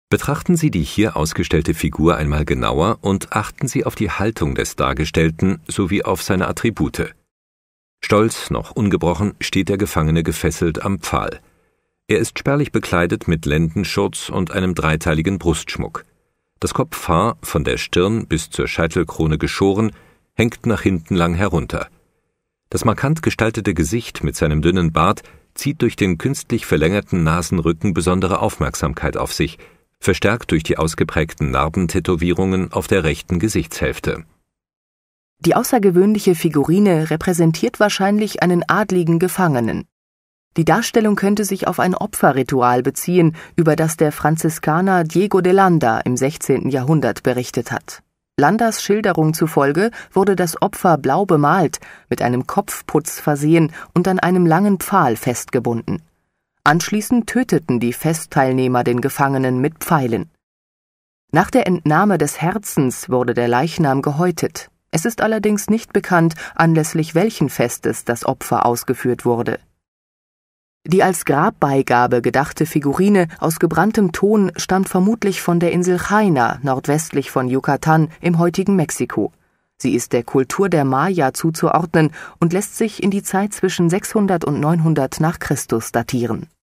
Betrachten Sie die hier ausgestellte Figur einmal genauer und achten Sie auf die Haltung des Dargestellten sowie auf seine Attribute. Stolz, noch ungebrochen, steht der Gefangene gefesselt am Pfahl. Er ist spärlich bekleidet mit Lendenschurz und einem dreiteiligen Brustschmuck. Das Kopfhaar, von der Stirn bis zur Scheitelkrone geschoren, hängt nach hinten lang herunter. Das markant gestaltete Gesicht mit seinem dünnen Bart zieht durch den künstlich verlängerten Nasenrücken besondere Aufmerksamkeit auf sich, verstärkt durch die ausgeprägten Narbentätowierungen auf der rechten Gesichtshälfte. Die außergewöhnliche Figurine repräsentiert wahrscheinlich einen adligen Gefangenen. Die Darstellung könnte sich auf ein Opferritual beziehen, über das der Franziskaner Diego de Landa im 16. Jahrhundert berichtet hat. Landas Schilderung zufolge wurde das Opfer blau bemalt, mit einem Kopfputz versehen und an einem langen Pfahl festgebunden. Anschließend töteten die Festteilnehmer den Gefangenen mit Pfeilen. Nach der Entnahme des Herzens wurde der Leichnam gehäutet. Es ist allerdings nicht bekannt, anlässlich welchen Festes das Opfer ausgeführt wurde. Die als Grabbeigabe gedachte Figurine aus gebranntem Ton stammt vermutlich von der Insel Jaina, nordwestlich von Yucatan im heutigen Mexiko. Sie ist der Kultur der Maya zuzuordnen und lässt sich in die Zeit zwischen 600 und 900 nach Christus datieren.